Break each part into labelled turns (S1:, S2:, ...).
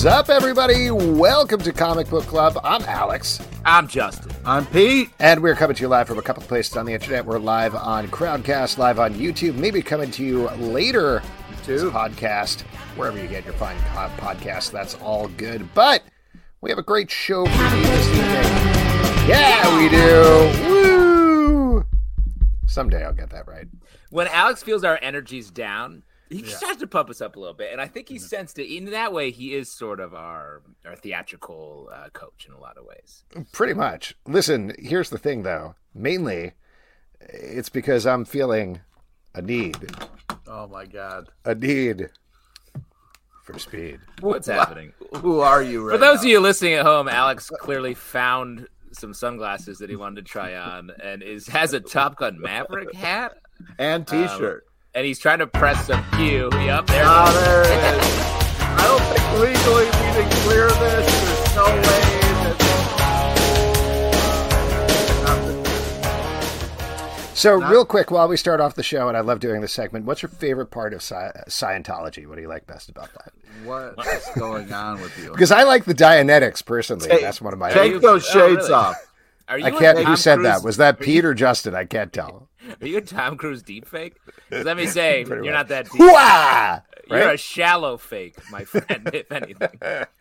S1: What's up, everybody? Welcome to Comic Book Club. I'm Alex.
S2: I'm Justin.
S3: I'm Pete.
S1: And we're coming to you live from a couple of places on the internet. We're live on Crowdcast, live on YouTube, maybe coming to you later to podcast, wherever you get your fine podcasts. That's all good. But we have a great show for you this evening. Yeah, we do. Woo! Someday I'll get that right.
S2: When Alex feels our energy's down, he starts to pump us up a little bit, and I think he sensed it. In that way, he is sort of our theatrical coach in a lot of ways.
S1: Pretty much. Listen, here's the thing, though. Mainly, it's because I'm feeling a need.
S3: Oh, my God.
S1: A need for speed.
S2: What's happening?
S3: Who are you right
S2: For those
S3: now?
S2: of you listening at home, Alex clearly found some sunglasses that he wanted to try on and has a Top Gun Maverick hat.
S3: And T-shirt.
S2: And he's trying to press some Q. Yep, there
S3: There it is. I don't think legally we can clear this. There's no way
S1: So, real quick, while we start off the show, and I love doing this segment, what's your favorite part of Scientology? What do you like best about that?
S3: What is going on with you?
S1: Because I like the Dianetics, personally. That's one of my...
S3: Take those shades off.
S2: Are you
S1: I can't...
S2: a
S1: Who
S2: Tom
S1: said
S2: Cruise-
S1: that? Was that Pete or Justin? I can't tell.
S2: Are you a Tom Cruise deepfake? Let me say,
S1: Pretty
S2: you're
S1: much.
S2: not that deep.
S1: Hoo-ah!
S2: You're
S1: Right?
S2: a shallow fake, my friend, if anything.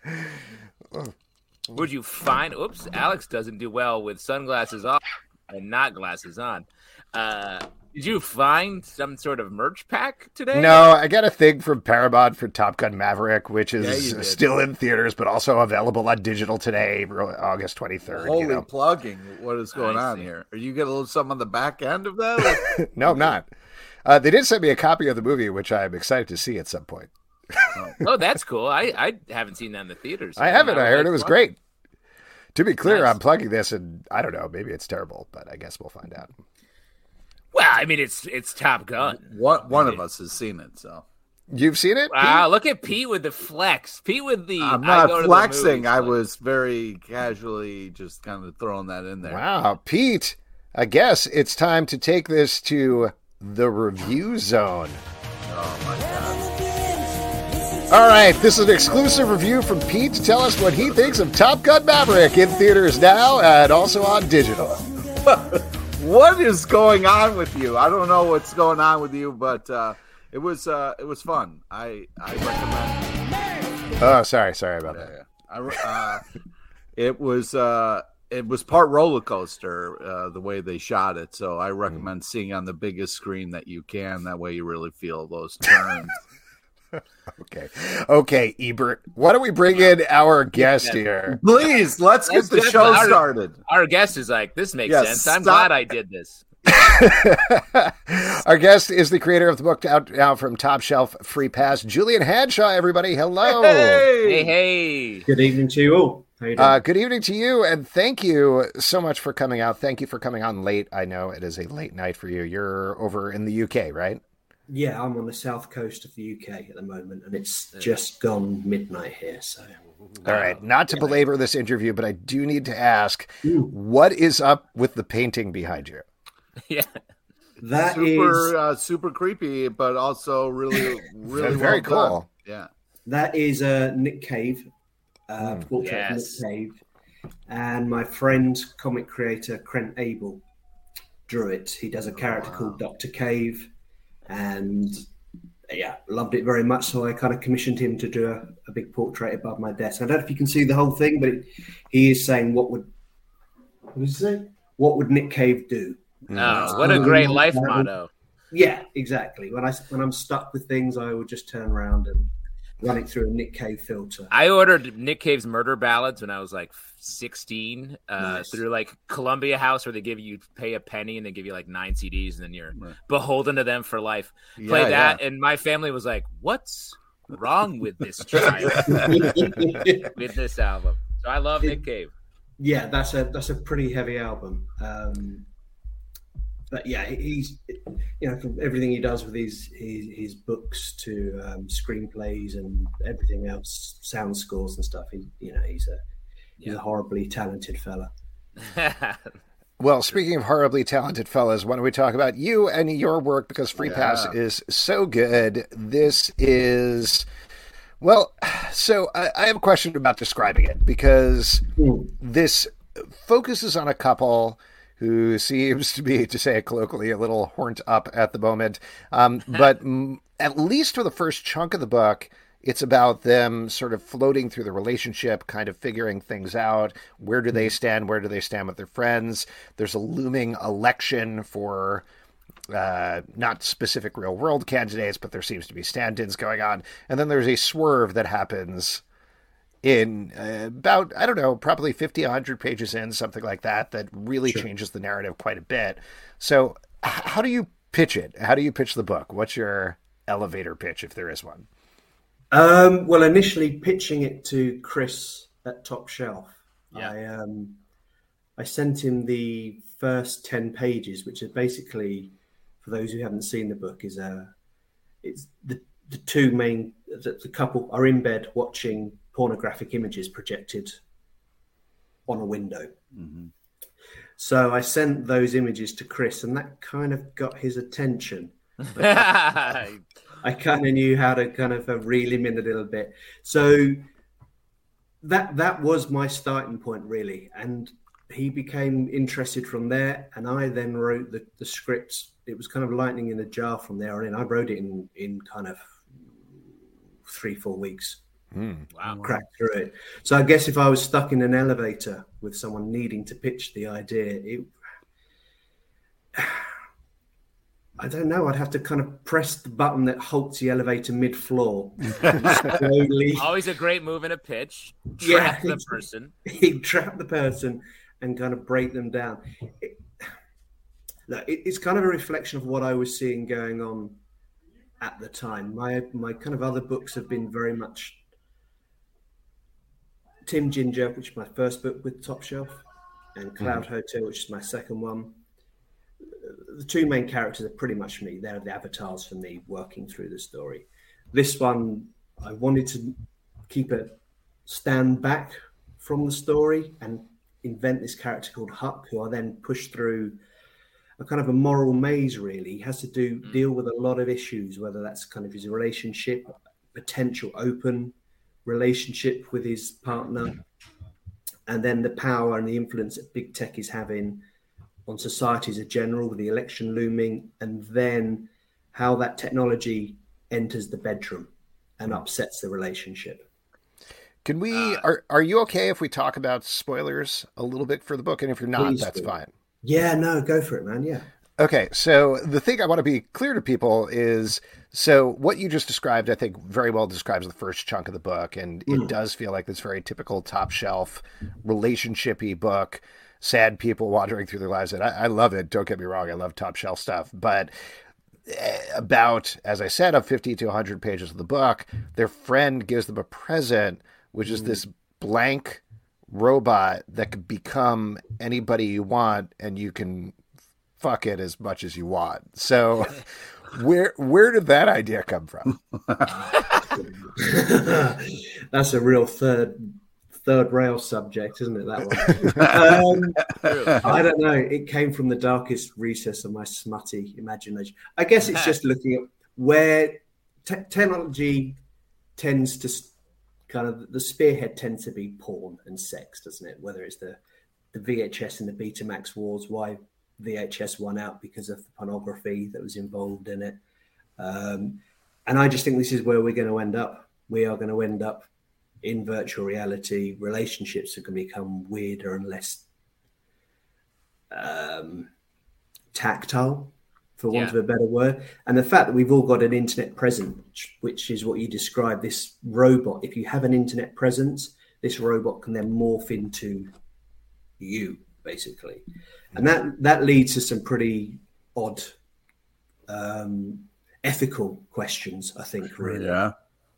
S2: Would you find... Oops, Alex doesn't do well with sunglasses off and not glasses on. Did you find some sort of merch pack today?
S1: No, I got a thing from Paramount for Top Gun Maverick, which
S3: Yeah,
S1: is
S3: you did.
S1: still in theaters, but also available on digital today, August 23rd.
S3: Holy
S1: you know?
S3: plugging. What is going
S2: I
S3: on
S2: see.
S3: here? Are you getting a little something on the back end of that?
S1: No, I'm not. They did send me a copy of the movie, which I'm excited to see at some point.
S2: Oh, that's cool. I haven't seen that in the theaters.
S1: I haven't. I heard it was great. To be clear,
S2: Nice.
S1: I'm plugging this, and I don't know. Maybe it's terrible, but I guess we'll find out.
S2: Well, I mean, it's Top Gun.
S3: One of us has seen it, so.
S1: You've seen it?
S2: Wow, look at Pete with the flex. Pete with the...
S3: I'm
S2: I
S3: not
S2: go to the
S3: flexing.
S2: movies
S3: I
S2: flex.
S3: was very casually just kind of throwing that in there.
S1: Wow, Pete. I guess it's time to take this to the review zone.
S3: Oh, my God.
S1: All right, this is an exclusive review from Pete to tell us what he thinks of Top Gun Maverick in theaters now and also on digital.
S3: What is going on with you? I don't know what's going on with you, but it was fun. I recommend.
S1: Oh, sorry about that.
S3: It was part roller coaster the way they shot it, so I recommend seeing on the biggest screen that you can. That way, you really feel those turns.
S1: Okay, Ebert. Why don't we bring in our guest here?
S3: Please, let's get the show started.
S2: Our guest is like, this makes
S3: Yeah,
S2: sense. I'm
S3: stop.
S2: glad I did this.
S1: Our guest is the creator of the book out now from Top Shelf Free Pass, Julian Hanshaw. Everybody, hello.
S2: Hey.
S4: Good evening to you all. How you doing?
S1: Good evening to you, and thank you so much for coming out. Thank you for coming on late. I know it is a late night for you. You're over in the UK, right?
S4: Yeah, I'm on the south coast of the UK at the moment, and it's just gone midnight here. So,
S1: All right. Not to belabor this interview, but I do need to ask, what is up with the painting behind you?
S2: Yeah.
S4: that is
S3: Super creepy, but also really
S1: Very
S3: well
S1: cool.
S3: done. Yeah.
S4: that is Nick Cave, portrait
S2: Yes.
S4: of Nick Cave, and my friend, comic creator Trent Abel, drew it. He does a character called Dr. Cave, and yeah, loved it very much. So I kind of commissioned him to do a big portrait above my desk. I don't know if you can see the whole thing, but he is saying, what would he say? What would Nick Cave do?
S2: Oh, what a great life motto.
S4: Yeah, exactly. When I'm stuck with things, I would just turn around and run it through a Nick Cave filter.
S2: I ordered Nick Cave's Murder Ballads when I was like 16
S4: Nice.
S2: through like Columbia House, where they give you pay a penny and they give you like 9 CDs and then you're beholden to them for life. Play that, and my family was like, "What's wrong with this child with this album?" So I love Nick Cave.
S4: Yeah, that's a pretty heavy album. But yeah, he's from everything he does with his books to screenplays and everything else, sound scores and stuff. He's a horribly talented fella.
S1: Well, speaking of horribly talented fellas, why don't we talk about you and your work, because Free Pass is so good. This is Well, so I have a question about describing it, because this focuses on a couple who seems to be, to say it colloquially, a little horned up at the moment. But at least for the first chunk of the book, it's about them sort of floating through the relationship, kind of figuring things out. Where do they stand? Where do they stand with their friends? There's a looming election for not specific real world candidates, but there seems to be stand-ins going on. And then there's a swerve that happens in about, I don't know, probably 50, 100 pages in, something like that, that really changes the narrative quite a bit. So how do you pitch it? How do you pitch the book? What's your elevator pitch, if there is one?
S4: Well, initially pitching it to Chris at Top Shelf, I sent him the first 10 pages, which is basically, for those who haven't seen the book, it's the two main, the couple are in bed watching pornographic images projected on a window. Mm-hmm. So I sent those images to Chris, and that kind of got his attention. I kind of knew how to kind of reel him in a little bit. So that was my starting point, really. And he became interested from there. And I then wrote the scripts. It was kind of lightning in a jar from there on in. I wrote it in kind of 3-4 weeks.
S2: Wow.
S4: Cracked through it. So I guess if I was stuck in an elevator with someone needing to pitch the idea, I don't know. I'd have to kind of press the button that halts the elevator mid-floor. Slowly.
S2: Always a great move in a pitch. Trap the person.
S4: He'd trap the person and kind of break them down. It's kind of a reflection of what I was seeing going on at the time. My kind of other books have been very much Tim Ginger, which is my first book with Top Shelf, and Cloud Hotel, which is my second one. The two main characters are pretty much me. They're the avatars for me working through the story. This one, I wanted to keep it stand back from the story and invent this character called Huck, who I then push through a kind of a moral maze, really. He has to deal with a lot of issues, whether that's kind of his relationship, potential open relationship with his partner, and then the power and the influence that big tech is having on society as a general, with the election looming, and then how that technology enters the bedroom and upsets the relationship.
S1: Can we, are you okay if we talk about spoilers a little bit for the book? And if you're not, that's fine.
S4: Yeah, no, go for it, man. Yeah.
S1: Okay. So the thing I want to be clear to people is, so what you just described, I think very well describes the first chunk of the book. And it does feel like this very typical Top Shelf relationship-y book. Sad people wandering through their lives. And I love it. Don't get me wrong. I love Top Shelf stuff. But about, as I said, of 50 to 100 pages of the book, their friend gives them a present, which is this blank robot that could become anybody you want, and you can fuck it as much as you want. So where did that idea come from?
S4: That's a real third rail subject, isn't it, that one? I don't know. It came from the darkest recess of my smutty imagination. I guess it's just looking at where technology tends to kind of, the spearhead tends to be porn and sex, doesn't it? Whether it's the VHS and the Betamax wars, why VHS won out because of the pornography that was involved in it. And I just think this is where we're going to end up. We are going to end up in virtual reality. Relationships are going to become weirder and less tactile, for want of a better word. And the fact that we've all got an internet presence, which is what you described, this robot, if you have an internet presence, this robot can then morph into you, basically. And that leads to some pretty odd ethical questions, I think, really. Yeah.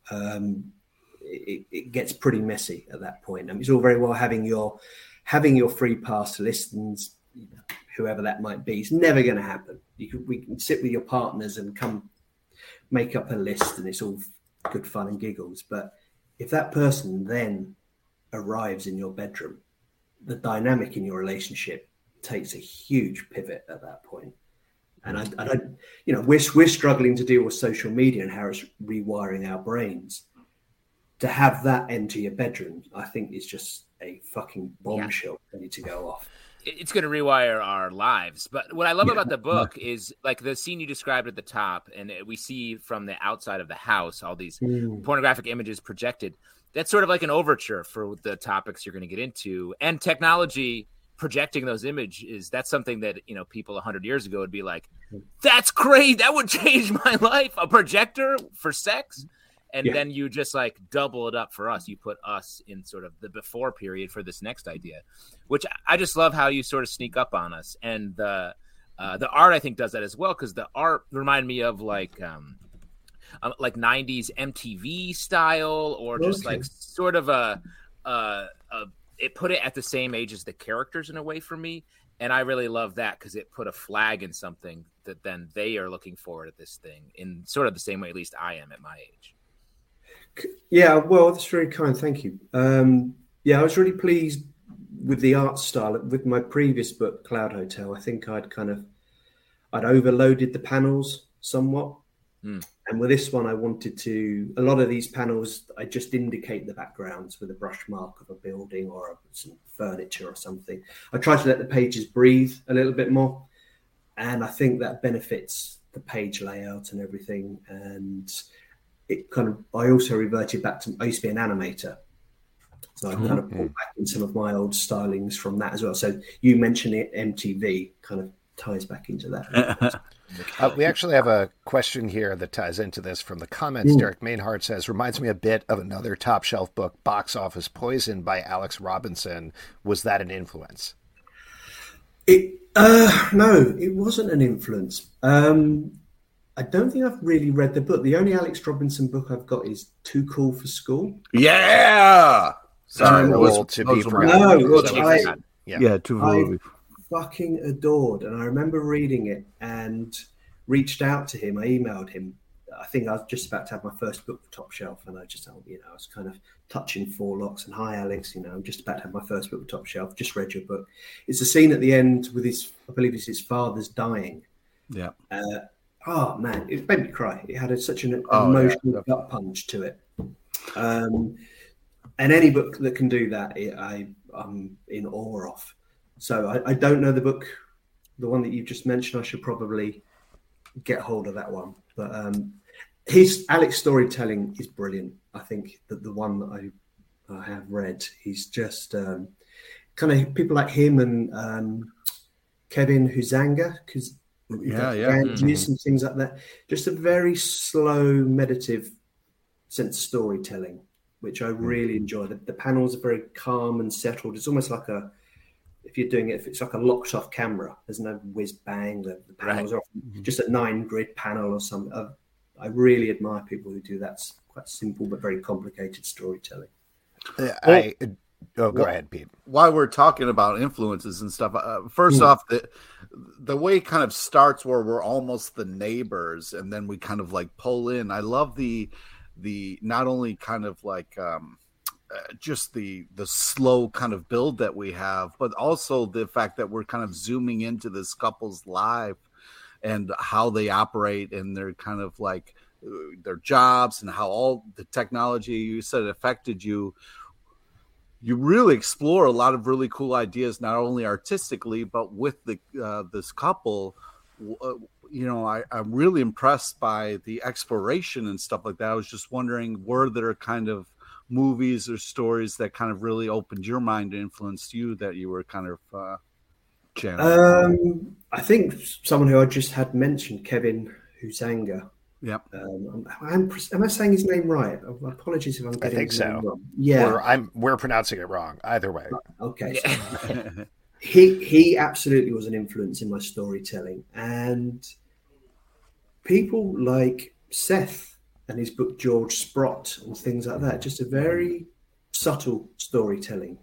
S4: It gets pretty messy at that point. I mean, it's all very well having your free pass list, and whoever that might be, it's never going to happen. We can sit with your partners and come make up a list, and it's all good fun and giggles. But if that person then arrives in your bedroom, the dynamic in your relationship takes a huge pivot at that point. And I don't, we're struggling to deal with social media and how it's rewiring our brains. to have that enter your bedroom, I think is just a fucking bombshell ready to go off.
S2: It's going to rewire our lives. But what I love about the book is like the scene you described at the top, and we see from the outside of the house all these pornographic images projected. That's sort of like an overture for the topics you're going to get into. And technology projecting those images, that's something that, you know, people 100 years ago would be like, that's great. That would change my life. A projector for sex. And then you just like double it up for us. You put us in sort of the before period for this next idea, which I just love how you sort of sneak up on us. And the art, I think, does that as well, because the art reminded me of like 90s MTV style, or just like sort of it put it at the same age as the characters in a way for me. And I really love that because it put a flag in something that then they are looking forward at this thing in sort of the same way, at least I am at my age.
S4: Yeah, well, that's very kind. Thank you. I was really pleased with the art style. With my previous book, Cloud Hotel, I think I'd overloaded the panels somewhat. And with this one, I wanted to, a lot of these panels, I just indicate the backgrounds with a brush mark of a building or some furniture or something. I try to let the pages breathe a little bit more. And I think that benefits the page layout and everything. And it kind of, I also reverted back to, I used to be an animator. So I kind of pulled back in some of my old stylings from that as well. So you mentioned it, MTV kind of ties back into that.
S1: We actually have a question here that ties into this from the comments. Derek Mainhart says, reminds me a bit of another top shelf book, Box Office Poison by Alex Robinson. Was that an influence?
S4: No, it wasn't an influence. I don't think I've really read the book. The only Alex Robinson book I've got is Too Cool for School.
S3: Yeah.
S1: Sorry, to be forgotten.
S3: Too Cool.
S4: Fucking adored, and I remember reading it and reached out to him. I emailed him. I think I was just about to have my first book for Top Shelf, and I just, I was kind of touching forelocks and, hi Alex, I'm just about to have my first book for Top Shelf. Just read your book. It's a scene at the end with I believe it's his father's dying.
S3: Yeah.
S4: Oh man, it made me cry. It had such an emotional gut punch to it. And any book that can do that, I'm in awe of. So I don't know the book, the one that you just mentioned. I should probably get hold of that one. But his Alex storytelling is brilliant. I think that the one that I have read, he's just kind of people like him and Kevin Huizenga, because and things like that. Just a very slow, meditative sense of storytelling, which I really enjoy. The panels are very calm and settled. It's almost like if you're doing it, if it's like a locked off camera, there's no whiz bang. The panels are often just a 9-grid panel or something. I really admire people who do that. It's quite simple but very complicated storytelling.
S1: Go ahead, Pete.
S3: While we're talking about influences and stuff, first off, the way it kind of starts where we're almost the neighbors, and then we kind of like pull in. I love the not only kind of like just the slow kind of build that we have, but also the fact that we're kind of zooming into this couple's life and how they operate and their kind of like their jobs and how all the technology you said affected you. You really explore a lot of really cool ideas, not only artistically, but with this couple. I'm really impressed by the exploration and stuff like that. I was just wondering, were there kind of movies or stories that kind of really opened your mind and influenced you that you were kind of channeling?
S4: I think someone who I just had mentioned, Kevin Huizenga.
S3: Yep.
S4: Am I saying his name right? Apologies if I'm getting his name wrong. Yeah.
S1: Or we're pronouncing it wrong. Either way.
S4: Okay. So he absolutely was an influence in my storytelling. And people like Seth and his book George Sprott and things like that, just a very subtle storytelling.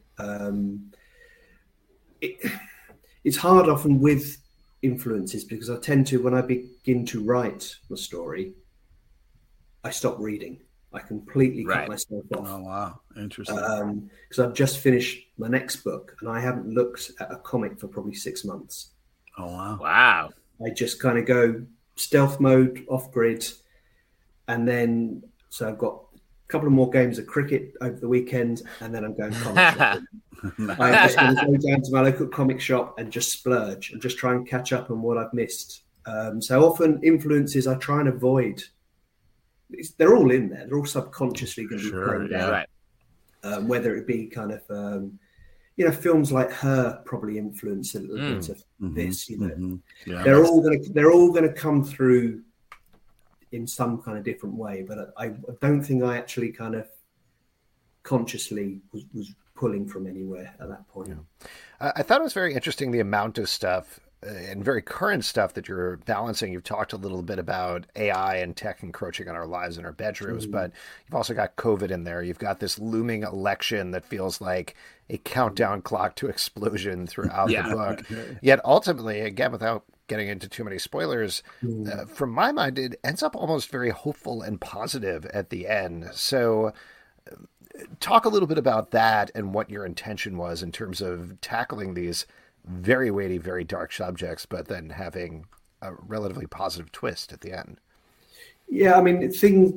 S4: It's hard often with influences because I tend to, when I begin to write the story, I stop reading. I completely cut myself off.
S3: Oh wow, interesting.
S4: Because I've just finished my next book and I haven't looked at a comic for probably 6 months.
S3: Oh
S2: wow.
S4: I just kind of go stealth mode, off grid, and then so I've got couple of more games of cricket over the weekend, and then I'm going comic shopping. I'm just going to go down to my local comic shop and just splurge and just try and catch up on what I've missed. So often influences I try and avoid. They're all in there. They're all subconsciously going to be played out. Right. Whether it be kind of, films like Her probably influence a little bit of this. They're all going to come through in some kind of different way. But I don't think I actually kind of consciously was pulling from anywhere at that point.
S1: I thought it was very interesting, the amount of stuff and very current stuff that you're balancing. You've talked a little bit about AI and tech encroaching on our lives in our bedrooms, but you've also got COVID in there. You've got this looming election that feels like a countdown clock to explosion throughout the book. Yet ultimately, again, without getting into too many spoilers, from my mind, it ends up almost very hopeful and positive at the end. So talk a little bit about that and what your intention was in terms of tackling these very weighty, very dark subjects, but then having a relatively positive twist at the end.
S4: Yeah, I mean, it's things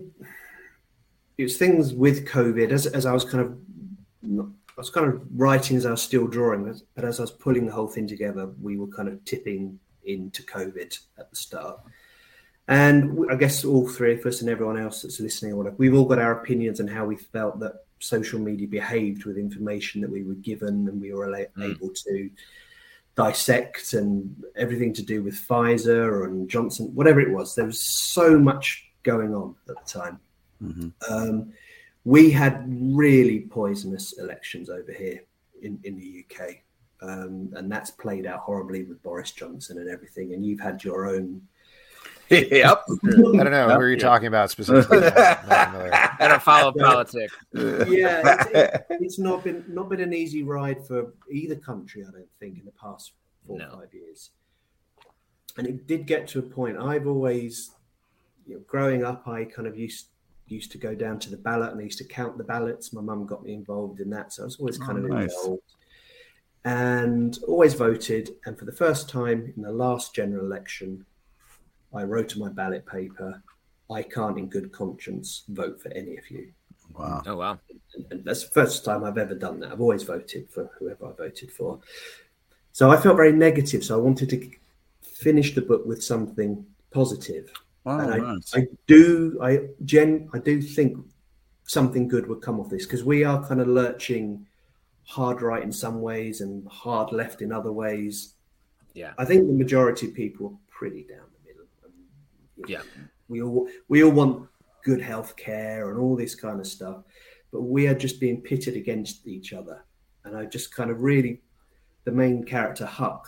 S4: with COVID as I was kind of writing as I was still drawing, but as I was pulling the whole thing together, we were kind of tipping into COVID at the start. And I guess all three of us and everyone else that's listening, we've all got our opinions on how we felt that social media behaved with information that we were given and we were able to dissect, and everything to do with Pfizer and Johnson, whatever it was. There was so much going on at the time. We had really poisonous elections over here in the UK. And that's played out horribly with Boris Johnson and everything. And you've had your own.
S3: Yep.
S1: I don't know. Who are you talking about specifically?
S2: I don't follow politics.
S4: It's not been an easy ride for either country, I don't think, in the past 4 or 5 years. And it did get to a point. I've always, growing up, I kind of used to go down to the ballot and I used to count the ballots. My mum got me involved in that, so I was always kind of involved. And always voted. And for the first time in the last general election, I wrote on my ballot paper, I can't in good conscience vote for any of you.
S3: Wow.
S2: Oh, wow.
S4: And that's the first time I've ever done that. I've always voted for whoever I voted for. So I felt very negative. So I wanted to finish the book with something positive.
S3: Wow,
S4: and
S3: nice.
S4: I do think something good would come of this, because we are kind of lurching hard right in some ways and hard left in other ways.
S2: Yeah.
S4: I think the majority of people are pretty down the middle.
S2: Yeah.
S4: We all want good health care and all this kind of stuff, but we are just being pitted against each other. And I just kind of really, the main character, Huck,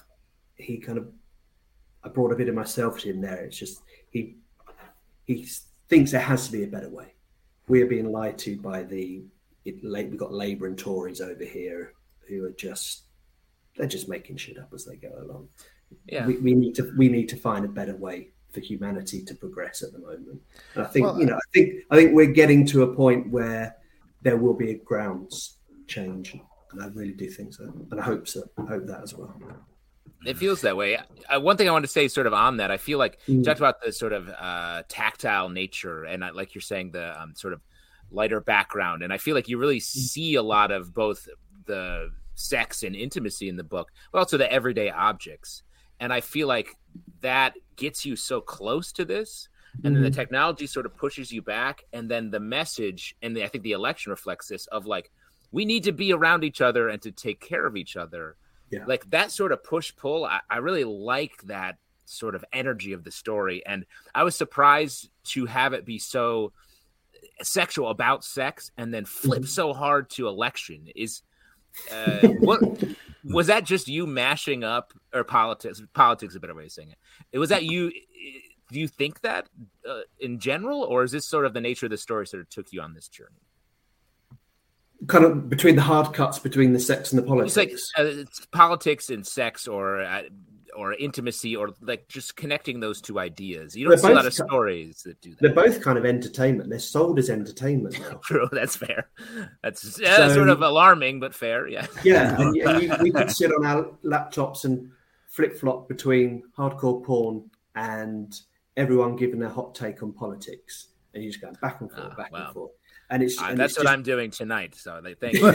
S4: I brought a bit of myself in there. It's just, he thinks there has to be a better way. We are being lied to by we've got Labour and Tories over here who are they're just making shit up as they go along.
S2: Yeah.
S4: We need to find a better way for humanity to progress at the moment. And I think, I think we're getting to a point where there will be a grounds change. And I really do think so. And I hope so. I hope that as well.
S2: It feels that way. One thing I want to say sort of on that, I feel like you talked about the sort of tactile nature and like you're saying, the sort of lighter background. And I feel like you really see a lot of both the sex and intimacy in the book, but also the everyday objects. And I feel like that gets you so close to this. And then the technology sort of pushes you back. And then the message, and I think the election reflects this, of like, we need to be around each other and to take care of each other. Yeah. Like that sort of push-pull, I really like that sort of energy of the story. And I was surprised to have it be so sexual about sex and then flip so hard to election. What was that, just you mashing up, or politics is a better way of saying it? Was that you? Do you think that in general, or is this sort of the nature of the story sort of took you on this journey?
S4: Kind of between the hard cuts between the sex and the politics.
S2: It's like it's politics and sex, or intimacy, or like just connecting those two ideas. You don't see a lot of stories that do that.
S4: They're both kind of entertainment. They're sold as entertainment now.
S2: True, that's fair. That's sort of alarming, but fair. Yeah.
S4: Yeah, and we could sit on our laptops and flip-flop between hardcore porn and everyone giving their hot take on politics, and you just go back and forth, and forth. And
S2: that's what I'm doing tonight. So thank you.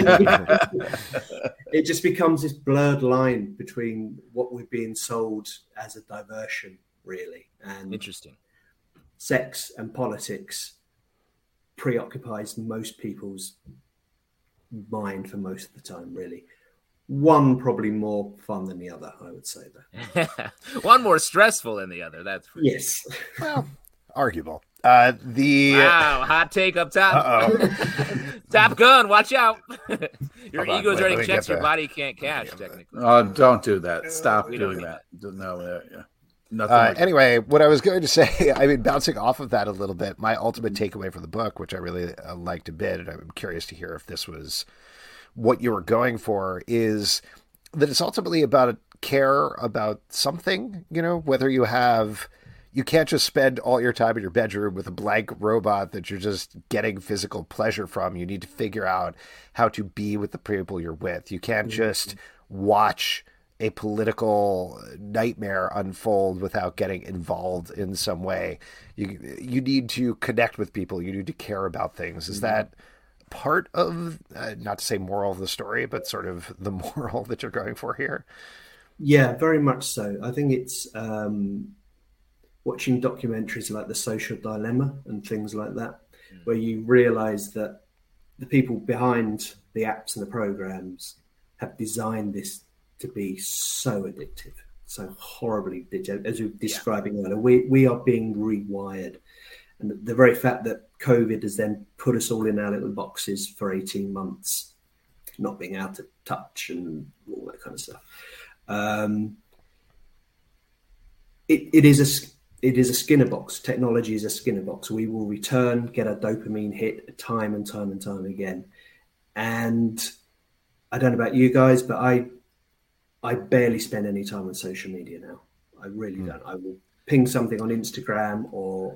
S4: It just becomes this blurred line between what we're being sold as a diversion, really, and
S2: interesting.
S4: Sex and politics preoccupies most people's mind for most of the time, really. One probably more fun than the other, I would say, though.
S2: One more stressful than the other. That's
S4: yes.
S1: Well, arguable.
S2: Wow, hot take up top. Top Gun, watch out. Your ego's writing checks your body can't cash, technically.
S3: Don't do that. Stop doing that. No, yeah.
S1: Nothing anyway, what I was going to say, I mean, bouncing off of that a little bit, my ultimate takeaway from the book, which I really liked a bit, and I'm curious to hear if this was what you were going for, is that it's ultimately about care about something, whether you can't just spend all your time in your bedroom with a blank robot that you're just getting physical pleasure from. You need to figure out how to be with the people you're with. You can't just watch a political nightmare unfold without getting involved in some way. You need to connect with people. You need to care about things. Is that part of, not to say moral of the story, but sort of the moral that you're going for here?
S4: Yeah, very much so. I think it's watching documentaries like The Social Dilemma and things like that, where you realize that the people behind the apps and the programs have designed this to be so addictive, so horribly addictive, as we were describing earlier. We are being rewired. And the very fact that COVID has then put us all in our little boxes for 18 months, not being able to touch and all that kind of stuff. It is a Skinner box. Technology is a Skinner box. We will return, get a dopamine hit time and time and time again. And I don't know about you guys, but I barely spend any time on social media now. I really don't. I will ping something on Instagram or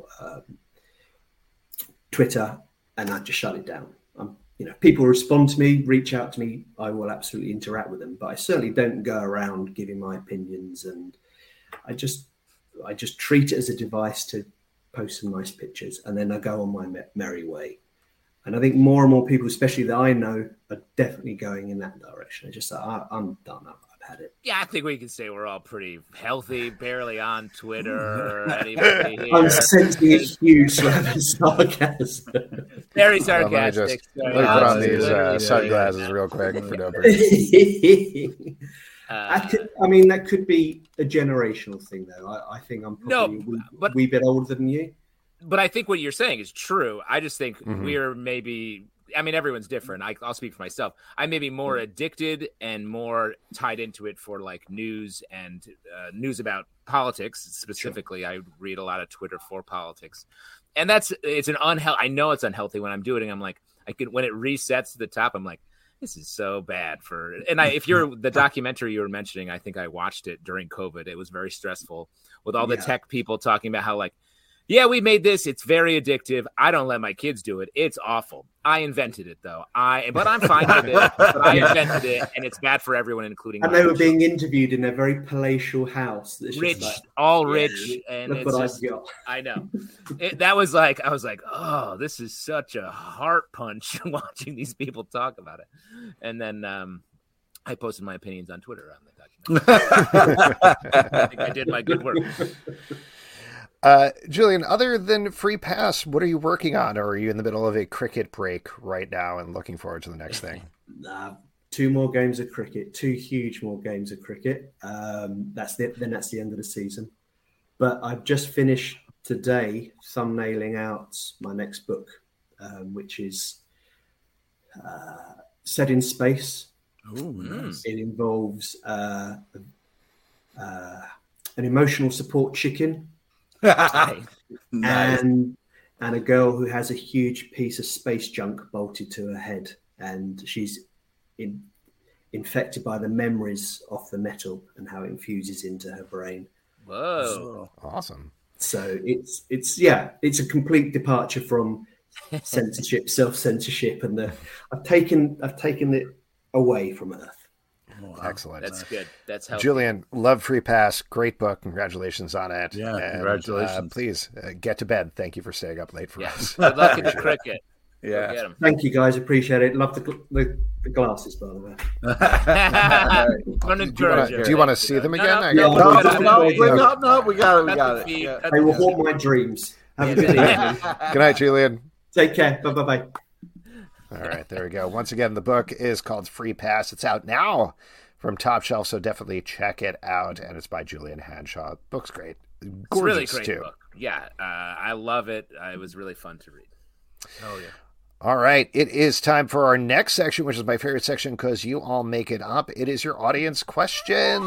S4: Twitter, and I just shut it down. People respond to me, reach out to me, I will absolutely interact with them, but I certainly don't go around giving my opinions, and I just treat it as a device to post some nice pictures, and then I go on my merry way. And I think more and more people, especially that I know, are definitely going in that direction. It's just like, I'm done. I've had it.
S2: Yeah, I think we can say we're all pretty healthy, barely on Twitter. Anybody here?
S4: I'm sensing a huge sarcasm.
S2: Very sarcastic.
S1: Let me put on these sunglasses real quick for no reason.
S4: That could be a generational thing, though. I think I'm probably a wee bit older than you.
S2: But I think what you're saying is true. I just think we're maybe, everyone's different. I'll speak for myself. I may be more addicted and more tied into it for like news and news about politics specifically. Sure. I read a lot of Twitter for politics, and it's an unhealthy. I know it's unhealthy when I'm doing it. I'm like, when it resets to the top, I'm like, this is so bad if you're the documentary you were mentioning, I think I watched it during COVID. It was very stressful with all the tech people talking about how we made this. It's very addictive. I don't let my kids do it. It's awful. I invented it though. But I'm fine with it. But I invented it, and it's bad for everyone, including.
S4: And they were being interviewed in a very palatial house.
S2: Rich, and
S4: look what I've got.
S2: I know. That was like, I was like, oh, this is such a heart punch watching these people talk about it. And then I posted my opinions on Twitter on the documentary. I think I did my good work.
S1: Julian, other than Free Pass, what are you working on? Or are you in the middle of a cricket break right now and looking forward to the next thing?
S4: 2 more games of cricket, 2 huge more games of cricket. That's the end of the season. But I've just finished today thumbnailing out my next book, which is set in space.
S3: Oh, nice.
S4: It involves an emotional support chicken.
S3: Nice.
S4: And a girl who has a huge piece of space junk bolted to her head, and she's infected by the memories of the metal and how it infuses into her brain.
S2: Whoa,
S1: awesome!
S4: So it's a complete departure from censorship, self-censorship, and I've taken it away from Earth.
S1: Wow. Excellent.
S2: That's good. That's healthy.
S1: Julian, love Free Pass. Great book. Congratulations on it.
S3: Yeah, congratulations.
S1: Please get to bed. Thank you for staying up late for us.
S2: Good luck in the cricket.
S3: Yeah.
S4: Thank you, guys. Appreciate it. Love the glasses, by the way.
S1: Do you want to see them again?
S3: No, we got it.
S4: Yeah. They will haunt my dreams. Have a good evening.
S1: Good night, Julian.
S4: Take care. Bye.
S1: All right, there we go. Once again, the book is called Free Pass. It's out now from Top Shelf, so definitely check it out. And it's by Julian Hanshaw. Book's great. Gorgeous,
S2: it's really great
S1: too.
S2: Book. Yeah, I love it. It was really fun to read.
S3: Oh, yeah.
S1: All right, it is time for our next section, which is my favorite section because you all make it up. It is your audience questions.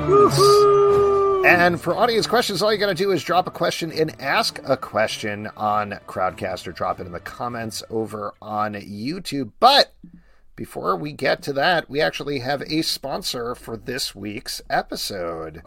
S1: And for audience questions, all you got to do is drop a question and ask a question on Crowdcast or drop it in the comments over on YouTube. But before we get to that, we actually have a sponsor for this week's episode.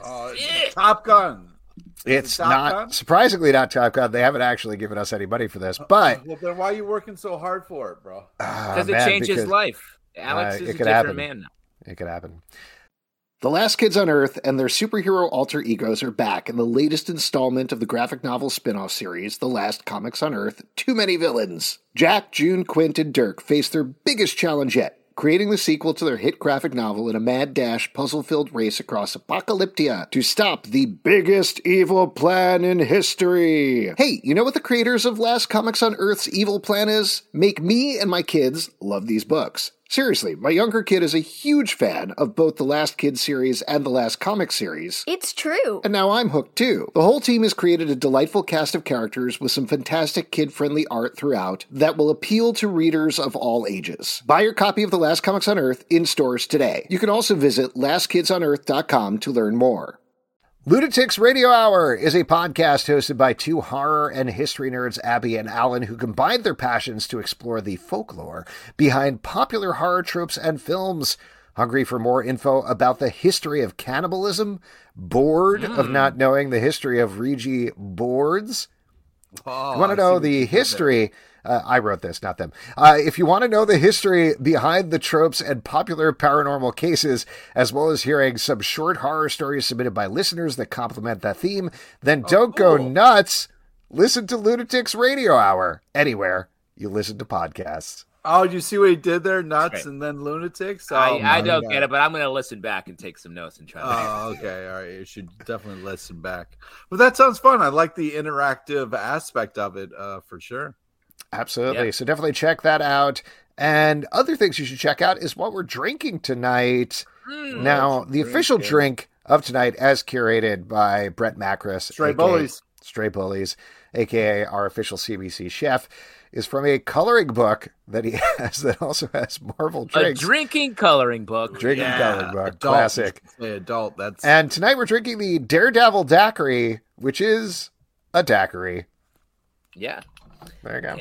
S3: Top Gun.
S1: It's not, surprisingly not Top Gun. They haven't actually given us any money for this, but...
S3: Well, then why are you working so hard for it, bro?
S2: Because it changed his life. Alex is a different man now.
S1: It could happen. The Last Kids on Earth and their superhero alter egos are back in the latest installment of the graphic novel spin-off series, The Last Comics on Earth, Too Many Villains. Jack, June, Quint, and Dirk face their biggest challenge yet, creating the sequel to their hit graphic novel in a mad dash, puzzle-filled race across Apocalyptia to stop the biggest evil plan in history. Hey, you know what the creators of Last Comics on Earth's evil plan is? Make me and my kids love these books. Seriously, my younger kid is a huge fan of both the Last Kids series and the Last Comics series.
S5: It's true.
S1: And now I'm hooked too. The whole team has created a delightful cast of characters with some fantastic kid-friendly art throughout that will appeal to readers of all ages. Buy your copy of The Last Comics on Earth in stores today. You can also visit LastKidsOnEarth.com to learn more. Lunatics Radio Hour is a podcast hosted by two horror and history nerds, Abby and Alan, who combined their passions to explore the folklore behind popular horror tropes and films. Hungry for more info about the history of cannibalism? Bored of not knowing the history of Ouija boards? You want to know the history... I wrote this, not them. If you want to know the history behind the tropes and popular paranormal cases, as well as hearing some short horror stories submitted by listeners that complement that theme, then don't go nuts. Listen to Lunatics Radio Hour anywhere you listen to podcasts.
S3: Oh, did you see what he did there? Nuts and then Lunatics?
S2: I don't get it, but I'm going to listen back and take some notes and try to...
S3: Oh, okay. All right. You should definitely listen back. But that sounds fun. I like the interactive aspect of it for sure.
S1: Absolutely. Yeah. So definitely check that out. And other things you should check out is what we're drinking tonight. Now, the official drink of tonight, as curated by Brett Macris, Stray Bullies, a.k.a. our official CBC chef, is from a coloring book that he has that also has Marvel drinks.
S2: A drinking coloring book.
S1: Coloring book. Adult. Classic.
S3: Adult.
S1: And tonight we're drinking the Daredevil Daiquiri, which is a daiquiri.
S2: Yeah.
S1: There you go.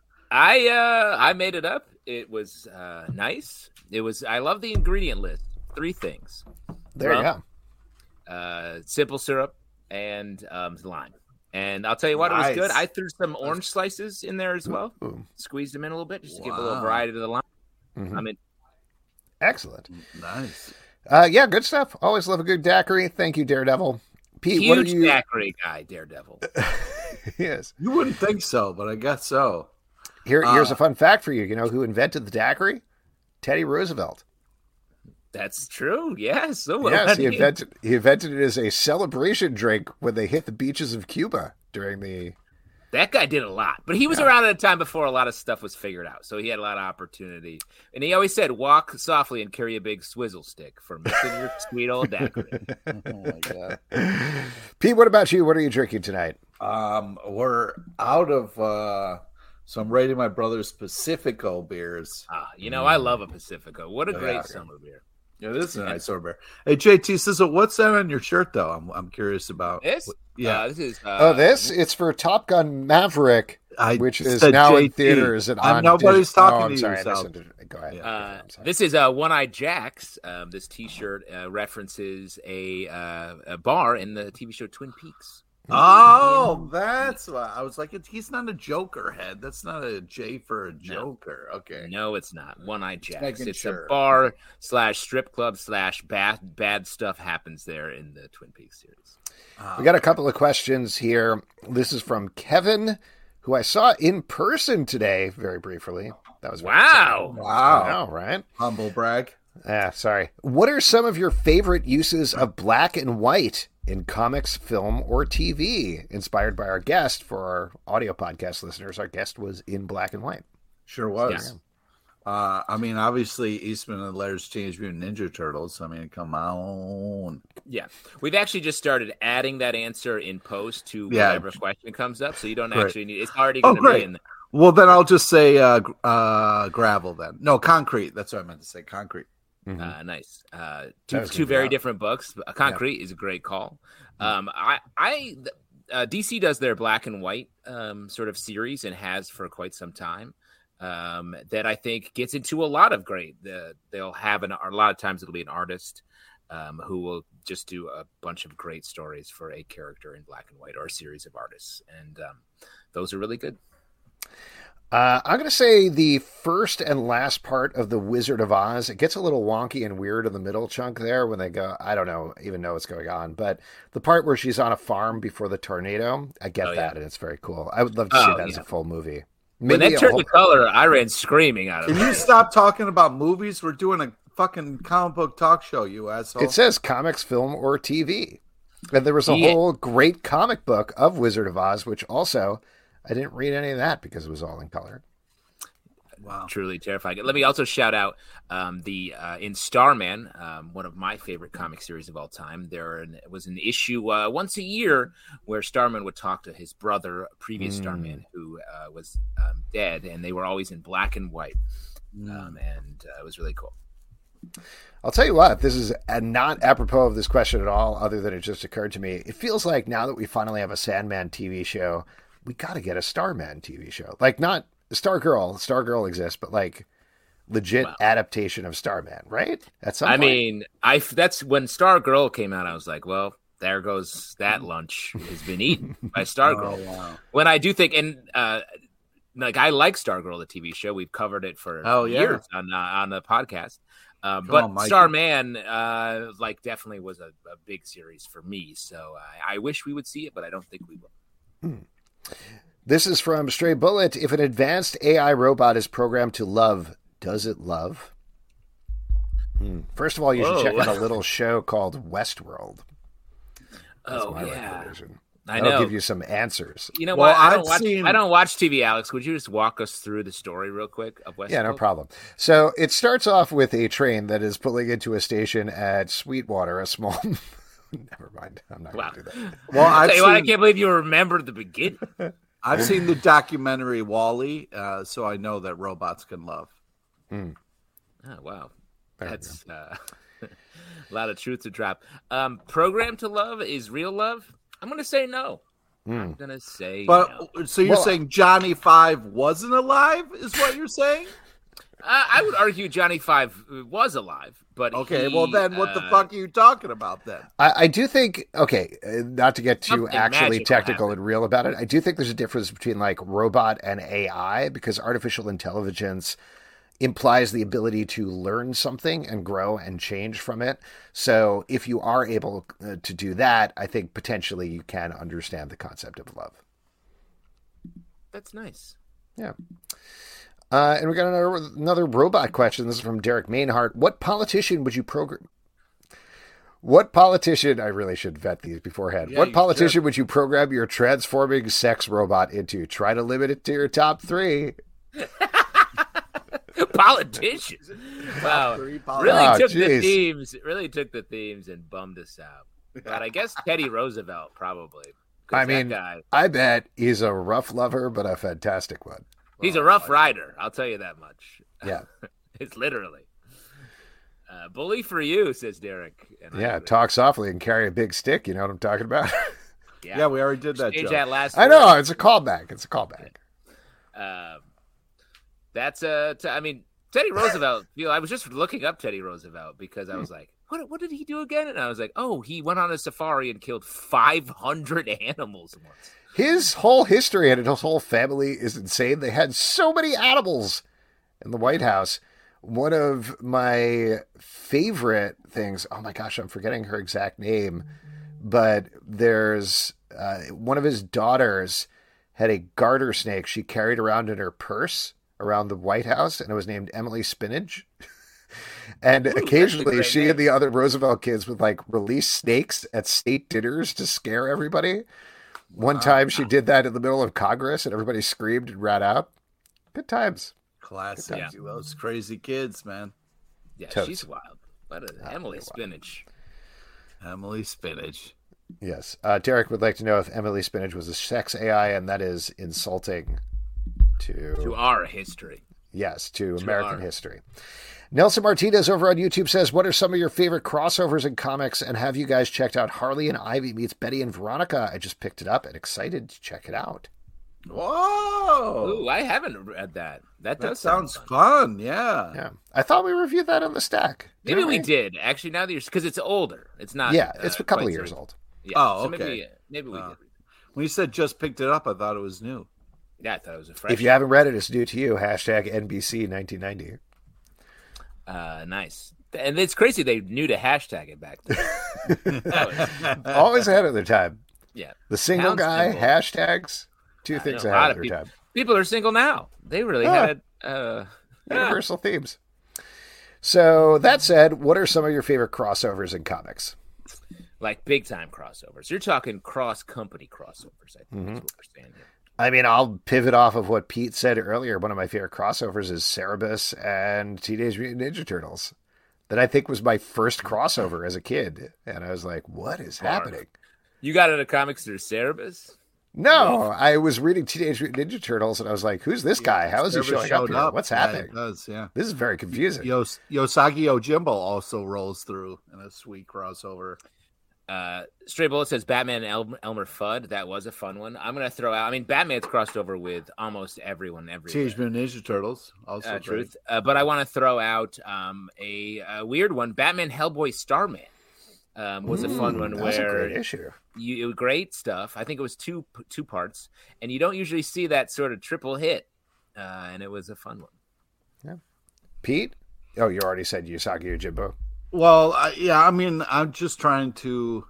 S2: I made it up. It was nice. I love the ingredient list. 3 things.
S1: There you
S2: go. Simple syrup and lime. And I'll tell you what, it was good. I threw some orange slices in there as well. Ooh. Squeezed them in a little bit just to give a little variety to the lime.
S1: Mm-hmm.
S2: I mean,
S1: excellent.
S3: Nice.
S1: Yeah, good stuff. Always love a good daiquiri. Thank you, Daredevil. Pete,
S2: what are you? Daiquiri guy, Daredevil.
S1: Yes.
S3: You wouldn't think so, but I guess so.
S1: Here's a fun fact for you. You know who invented the daiquiri? Teddy Roosevelt.
S2: That's true. Yes.
S1: Yes, he invented it as a celebration drink when they hit the beaches of Cuba during the...
S2: That guy did a lot, but he was around at a time before a lot of stuff was figured out, so he had a lot of opportunity. And he always said, walk softly and carry a big swizzle stick for mixing your sweet old daiquiri.
S3: Oh, my God.
S1: Pete, what about you? What are you drinking tonight?
S3: We're out of... So I'm rating my brother's Pacifico beers.
S2: I love a Pacifico. What a great summer beer.
S3: Yeah, this is a nice summer beer. Hey, JT, so what's that on your shirt, though? I'm curious about.
S2: This?
S3: This
S2: is...
S1: it's for Top Gun Maverick, which is now in theaters. And
S3: nobody's talking to you.
S1: Go ahead.
S2: This is One-Eyed Jacks. This T-shirt references a bar in the TV show Twin Peaks.
S3: Oh, that's why I was like, he's not a Joker head. That's not a J for a Joker.
S2: No.
S3: Okay.
S2: No, it's not. One-Eyed Jacks. It's a bar / strip club / bad stuff happens there in the Twin Peaks series.
S1: We got a couple of questions here. This is from Kevin who I saw in person today, very briefly. That was
S2: wow.
S3: Wow.
S1: I know, right?
S3: Humble brag.
S1: Sorry. What are some of your favorite uses of black and white in comics, film, or TV? Inspired by our guest. For our audio podcast listeners, our guest was in black and white.
S3: Sure was. Yeah. I mean, obviously, Eastman and Laird's Teenage Mutant Ninja Turtles. I mean, come on.
S2: Yeah. We've actually just started adding that answer in post to whatever question comes up, so you don't actually need it's already going to be in there.
S3: Well, then I'll just say gravel then. No, concrete. That's what I meant to say, concrete.
S2: Mm-hmm. Nice. Two very different books. Concrete is a great call. DC does their black and white sort of series and has for quite some time. That I think gets into a lot of great. They'll have a lot of times it'll be an artist who will just do a bunch of great stories for a character in black and white or a series of artists, and those are really good.
S1: I'm going to say the first and last part of The Wizard of Oz. It gets a little wonky and weird in the middle chunk there when they go, I don't even know what's going on. But the part where she's on a farm before the tornado, I get that, and it's very cool. I would love to see that as a full movie.
S2: When that turned the color, I ran screaming out of it.
S3: Can you stop talking about movies? We're doing a fucking comic book talk show, you asshole.
S1: It says comics, film, or TV. And there was a whole great comic book of Wizard of Oz, which also... I didn't read any of that because it was all in color.
S2: Wow. Truly terrifying. Let me also shout out in Starman, one of my favorite comic series of all time. There was an issue once a year where Starman would talk to his brother, previous Starman, who was dead, and they were always in black and white. And it was really cool.
S1: I'll tell you what, this is not apropos of this question at all, other than it just occurred to me. It feels like now that we finally have a Sandman TV show, we got to get a Starman TV show. Like, not Stargirl. Stargirl exists, but like legit adaptation of Starman, right? At some point.
S2: Mean, that's when Stargirl came out. I was like, well, there goes that lunch has been eaten by Stargirl.
S3: Oh, wow.
S2: When I do think, and like I like Stargirl, the TV show. We've covered it for years on the podcast. But Starman, like, definitely was a big series for me. So I wish we would see it, but I don't think we will.
S1: This is from Stray Bullet. If an advanced AI robot is programmed to love, does it love? First of all, you should check out a little show called Westworld. That's my recommendation. That'll give you some answers.
S2: You know what? I don't watch TV, Alex. Would you just walk us through the story real quick of Westworld?
S1: Yeah, no problem. So it starts off with a train that is pulling into a station at Sweetwater, a small... Never mind. I'm not going to do that.
S2: Well, I can't believe you remembered the beginning.
S3: I've seen the documentary WALL-E, so I know that robots can love.
S2: Oh, wow. That's a lot of truth to drop. Programmed to love is real love? I'm going to say no. I'm going to say no.
S3: So you're saying Johnny Five wasn't alive, is what you're saying?
S2: I would argue Johnny Five was alive, but
S3: well then what the fuck are you talking about then?
S1: I do think, not to get too actually technical and real about it, I do think there's a difference between like robot and AI, because artificial intelligence implies the ability to learn something and grow and change from it. So if you are able to do that, I think potentially you can understand the concept of love.
S2: That's nice.
S1: Yeah. And we got another robot question. This is from Derek Mainhart. What politician would you program? What politician? I really should vet these beforehand. What politician would you program your transforming sex robot into? Try to limit it to your top 3.
S2: Politicians. Wow. Really took the themes and bummed us out. But I guess Teddy Roosevelt probably.
S1: I mean, I bet he's a rough lover, but a fantastic one.
S2: He's a rough rider, I'll tell you that much.
S1: Yeah.
S2: It's literally. Bully for you, says Derek. And
S1: talk softly and carry a big stick. You know what I'm talking about?
S3: Yeah, we already did that joke.
S1: I know, it's a callback.
S2: Teddy Roosevelt, I was just looking up Teddy Roosevelt because I was like, what did he do again? And I was like, he went on a safari and killed 500 animals once.
S1: His whole history and his whole family is insane. They had so many animals in the White House. One of my favorite things, oh my gosh, I'm forgetting her exact name, but there's one of his daughters had a garter snake she carried around in her purse around the White House, and it was named Emily Spinach. And occasionally she and the other Roosevelt kids would like release snakes at state dinners to scare everybody. One time she did that in the middle of Congress and everybody screamed and ran out. Good times.
S3: Classic. Yeah. Those crazy kids, man.
S2: Yeah, Totes. She's wild. What is Emily Spinach?
S3: Emily Spinach.
S1: Yes. Derek would like to know if Emily Spinach was a sex AI, and that is insulting to
S2: our history.
S1: Yes, to American history. Nelson Martinez over on YouTube says, what are some of your favorite crossovers in comics, and have you guys checked out Harley and Ivy meets Betty and Veronica? I just picked it up and excited to check it out.
S3: Whoa!
S2: Ooh, I haven't read that. That does
S3: sound fun. Yeah.
S1: I thought we reviewed that on the stack.
S2: Maybe we did. Actually, now that because it's older. It's not.
S1: Yeah, it's a couple of years old.
S2: Yeah,
S3: oh,
S2: so
S3: okay.
S2: Maybe we did.
S3: When you said just picked it up, I thought it was new.
S2: Yeah, I thought it was a fresh.
S1: If you haven't read it, it's new to you. Hashtag NBC 1990.
S2: Nice. And it's crazy they knew to hashtag it back then.
S1: Always ahead of their time.
S2: Yeah.
S1: The single guy, hashtags, two things ahead of their time.
S2: People are single now. They really had
S1: universal themes. So that said, what are some of your favorite crossovers in comics?
S2: Like big time crossovers. You're talking cross company crossovers, I think is what we're saying here.
S1: I mean, I'll pivot off of what Pete said earlier. One of my favorite crossovers is Cerebus and Teenage Mutant Ninja Turtles. That I think was my first crossover as a kid. And I was like, what is happening?
S2: You got into comics through Cerebus?
S1: No, I was reading Teenage Mutant Ninja Turtles and I was like, who's this guy? How is he showing up here? What's happening?
S3: It does, yeah.
S1: This is very confusing.
S3: Yosagi Ojimbo also rolls through in a sweet crossover.
S2: Stray Bullet says Batman and Elmer Fudd. That was a fun one. I'm going to throw out. I mean, Batman's crossed over with almost everyone.
S3: Teenage Mutant Ninja Turtles, also
S2: truth. But I want to throw out a weird one. Batman Hellboy Starman was a fun one.
S1: That's a great issue.
S2: Great stuff. I think it was two parts, and you don't usually see that sort of triple hit. And it was a fun one.
S1: Yeah. Pete? Oh, you already said Yosagi Ojimbo.
S3: Well, I mean, I'm just trying to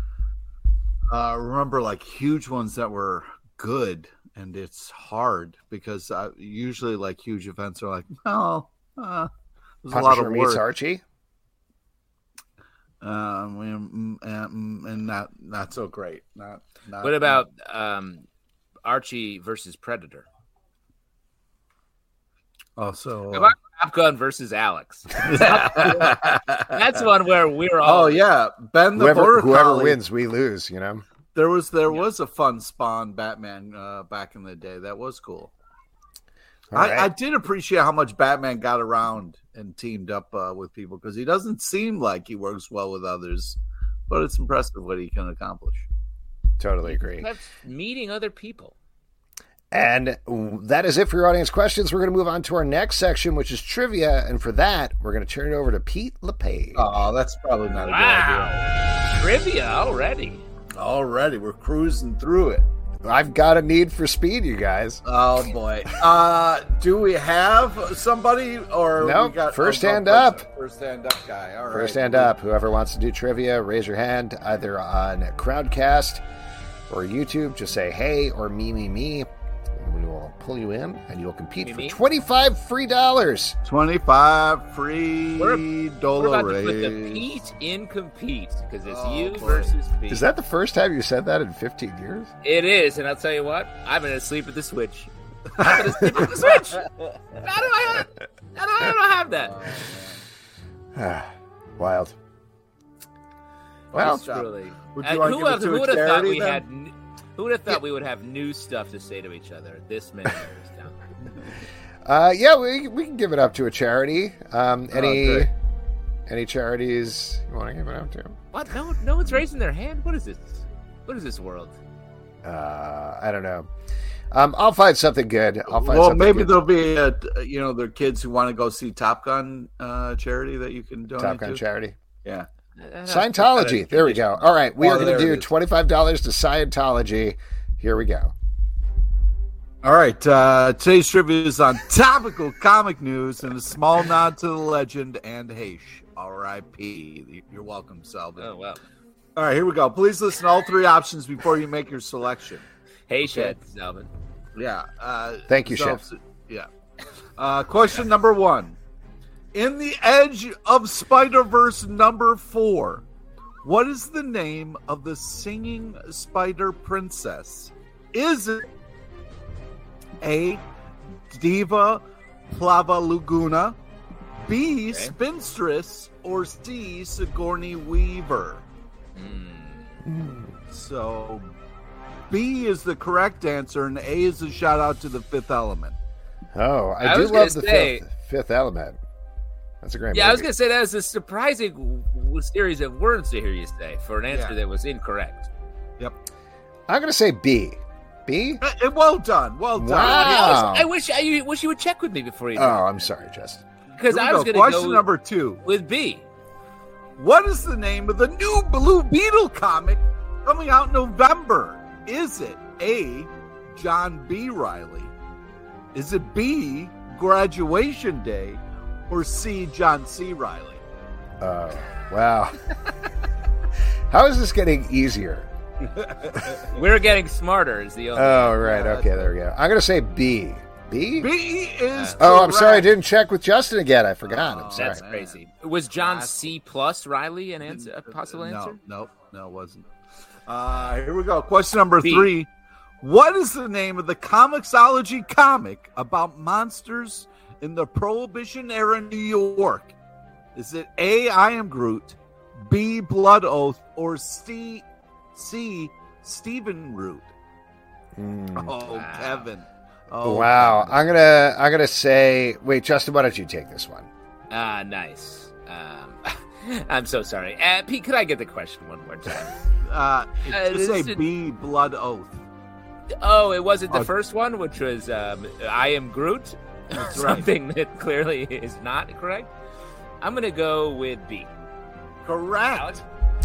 S3: remember like huge ones that were good, and it's hard because usually like huge events are like, there's a lot of work.
S1: Archie,
S3: and not so great. Not.
S2: What about Archie versus Predator?
S3: Also,
S2: Top Gun versus Alex. That's one where we're all.
S3: Oh yeah, Ben the
S1: whoever wins, we lose. You know,
S3: there was a fun Spawn Batman back in the day. That was cool. Right. I did appreciate how much Batman got around and teamed up with people because he doesn't seem like he works well with others, but it's impressive what he can accomplish.
S1: Totally agree.
S2: That's meeting other people.
S1: And that is it for your audience questions. We're going to move on to our next section, which is trivia. And for that, we're going to turn it over to Pete LePage.
S3: Oh, that's probably not a good idea.
S2: Trivia already.
S3: We're cruising through it.
S1: I've got a need for speed, you guys.
S3: Oh, boy. Do we have somebody? Or
S1: nope. First hand up.
S3: First hand up guy. All right.
S1: First hand up. Whoever wants to do trivia, raise your hand either on Crowdcast or YouTube. Just say, hey, or me. We will pull you in, and you will compete for $25 free.
S3: 25 free dollar.
S2: We're about to put the Pete in compete because it's you versus Pete.
S1: Is that the first time you said that in 15 years?
S2: It is, and I'll tell you what, I'm going to sleep at the Switch. I'm going to sleep at the Switch. How do I don't have that?
S1: Wild. Well,
S2: who would have thought we had? Who would have thought we would have new stuff to say to each other this many years down there?
S1: Yeah, we can give it up to a charity. Any charities you want to give it up to?
S2: What? No one's raising their hand. What is this? What is this world?
S1: I don't know. I'll find something good.
S3: Maybe there'll be their kids who want to go see Top Gun charity that you can donate
S1: Top Gun
S3: to.
S1: charity.
S3: Yeah.
S1: Scientology. There we go. All right. We are going to do $25 to Scientology. Here we go.
S3: All right. Today's trivia is on topical comic news and a small nod to the legend and Haish. R.I.P. You're welcome, Selvin.
S2: Oh, wow.
S3: All right. Here we go. Please listen to all three options before you make your selection.
S2: Haish, Selvin.
S3: Yeah.
S1: Thank you, Chef.
S3: Yeah. Question number 1. In the Edge of Spider-Verse number 4, what is the name of the singing spider princess? Is it A, Diva Plavaluguna, B, Spinstress, or C, Sigourney Weaver? So B is the correct answer, and A is a shout out to the Fifth Element.
S1: Oh, I do love the Fifth Element. That's a great movie.
S2: I was going to say that was a surprising series of words to hear you say for an answer that was incorrect.
S3: Yep.
S1: I'm going to say B. B?
S3: Well done. Well done.
S1: Wow.
S2: I wish you would check with me before you do.
S1: Oh, I'm sorry, Justin.
S2: Because I was going to go
S3: question number 2
S2: with B.
S3: What is the name of the new Blue Beetle comic coming out in November? Is it A, John B. Riley? Is it B, Graduation Day? Or C, John C. Riley?
S1: Wow. How is this getting easier?
S2: We're getting smarter is the only.
S1: Oh, right. Okay, there we go. I'm going to say B. B?
S3: B is
S1: Oh, I'm sorry. I didn't check with Justin again. I forgot. I'm sorry.
S2: That's crazy. Was John C. plus Riley an answer, a possible answer?
S3: No, it wasn't. Here we go. Question number 3. What is the name of the Comixology comic about monsters in the Prohibition era New York? Is it A, I Am Groot, B, Blood Oath, or C, Stephen Root? Oh, Kevin. Oh,
S1: wow.
S3: Kevin.
S1: I'm gonna say. Wait, Justin, why don't you take this one?
S2: Nice. I'm so sorry. Pete, could I get the question one more time?
S3: Just say B, Blood Oath.
S2: Oh, it wasn't the first one, which was I Am Groot.
S3: That's
S2: something that clearly is not correct. I'm going to go with B.
S3: Correct.
S2: Alex?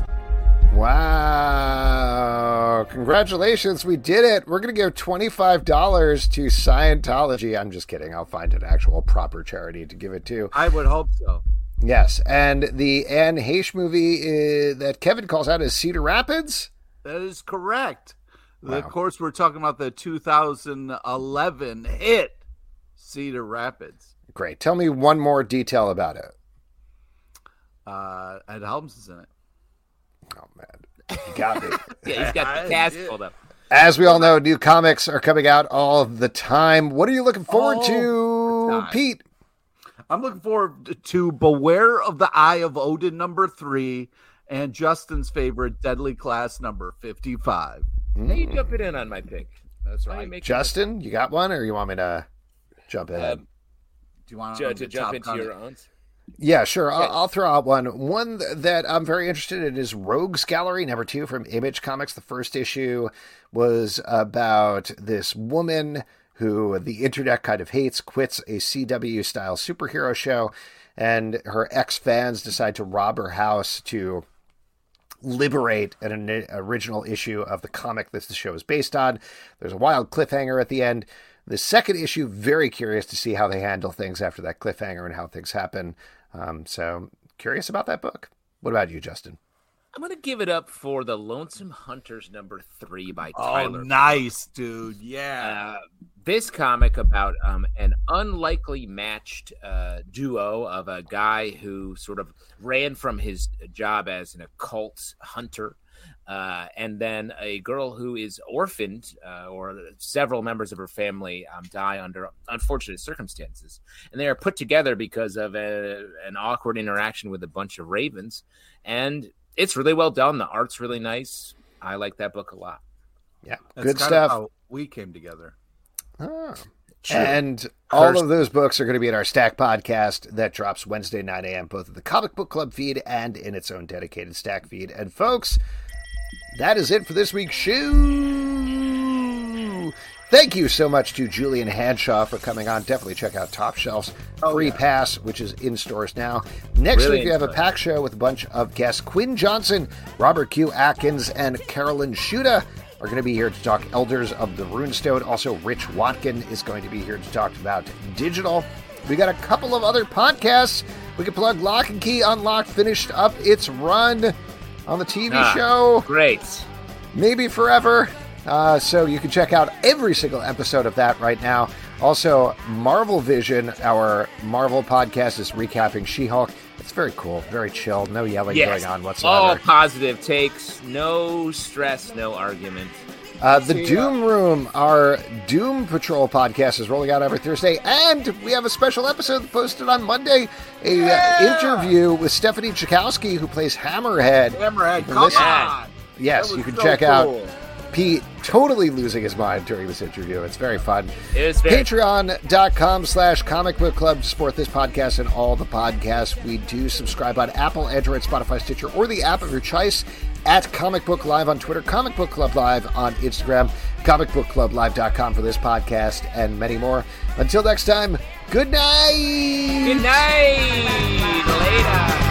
S1: Wow. Congratulations. We did it. We're going to give $25 to Scientology. I'm just kidding. I'll find an actual proper charity to give it to.
S3: I would hope so.
S1: Yes. And the Anne Heche movie that Kevin calls out is Cedar Rapids?
S3: That is correct.
S1: Wow.
S3: Of course, we're talking about the 2011 hit Cedar Rapids.
S1: Great. Tell me one more detail about it.
S3: Ed Helms is in it.
S1: Oh, man. You got me.
S2: Yeah, he's got the cast pulled up.
S1: As we all know, new comics are coming out all the time. What are you looking forward to, Pete?
S3: I'm looking forward to Beware of the Eye of Odin number 3 and Justin's favorite Deadly Class number 55.
S2: Now you jumping in on my pick.
S3: That's right.
S1: Justin, you got one, or you want me to jump in?
S3: Do you want
S2: to jump into your own?
S1: Yeah, sure. I'll throw out one. One that I'm very interested in is Rogues Gallery number 2 from Image Comics. The first issue was about this woman who the internet kind of hates, quits a CW-style superhero show, and her ex-fans decide to rob her house to liberate an original issue of the comic that the show is based on. There's a wild cliffhanger at the end. The second issue, very curious to see how they handle things after that cliffhanger and how things happen. So curious about that book. What about you, Justin?
S2: I'm going to give it up for The Lonesome Hunters number 3 by Tyler.
S3: Oh, nice, dude. Yeah.
S2: This comic about an unlikely matched duo of a guy who sort of ran from his job as an occult hunter and then a girl who is orphaned or several members of her family die under unfortunate circumstances. And they are put together because of an awkward interaction with a bunch of ravens. And it's really well done. The art's really nice. I like that book a lot.
S1: Yeah,
S3: That's
S1: good
S3: kind
S1: stuff.
S3: of how we came together.
S1: Oh. And all of those books are going to be in our Stack podcast that drops Wednesday, 9 a.m., both at the Comic Book Club feed and in its own dedicated Stack feed. And folks, that is it for this week's show. Thank you so much to Julian Hanshaw for coming on. Definitely check out Top Shelf's Free Pass, which is in stores now. Next week, we have a packed show with a bunch of guests. Quinn Johnson, Robert Q. Atkins, and Carolyn Shuda are going to be here to talk Elders of the Runestone. Also, Rich Watkin is going to be here to talk about digital. We got a couple of other podcasts. We can plug Lock and Key Unlocked, finished up its run on the TV show.
S2: Great.
S1: Maybe Forever. So you can check out every single episode of that right now. Also, Marvel Vision, our Marvel podcast, is recapping She-Hulk. It's very cool, very chill, no yelling going on whatsoever.
S2: All positive takes, no stress, no argument.
S1: The Doom Room, our Doom Patrol podcast, is rolling out every Thursday, and we have a special episode posted on Monday, interview with Stephanie Chakowski, who plays Hammerhead.
S3: Come on!
S1: Yes, you can check out Pete totally losing his mind during this interview. It's very fun.
S2: It is very
S1: Patreon.com/Comic Book Club to support this podcast and all the podcasts. We do subscribe on Apple, Android, Spotify, Stitcher, or the app of your choice, at Comic Book Live on Twitter, Comic Book Club Live on Instagram, comicbookclublive.com for this podcast, and many more. Until next time, good night!
S2: Good night! Later!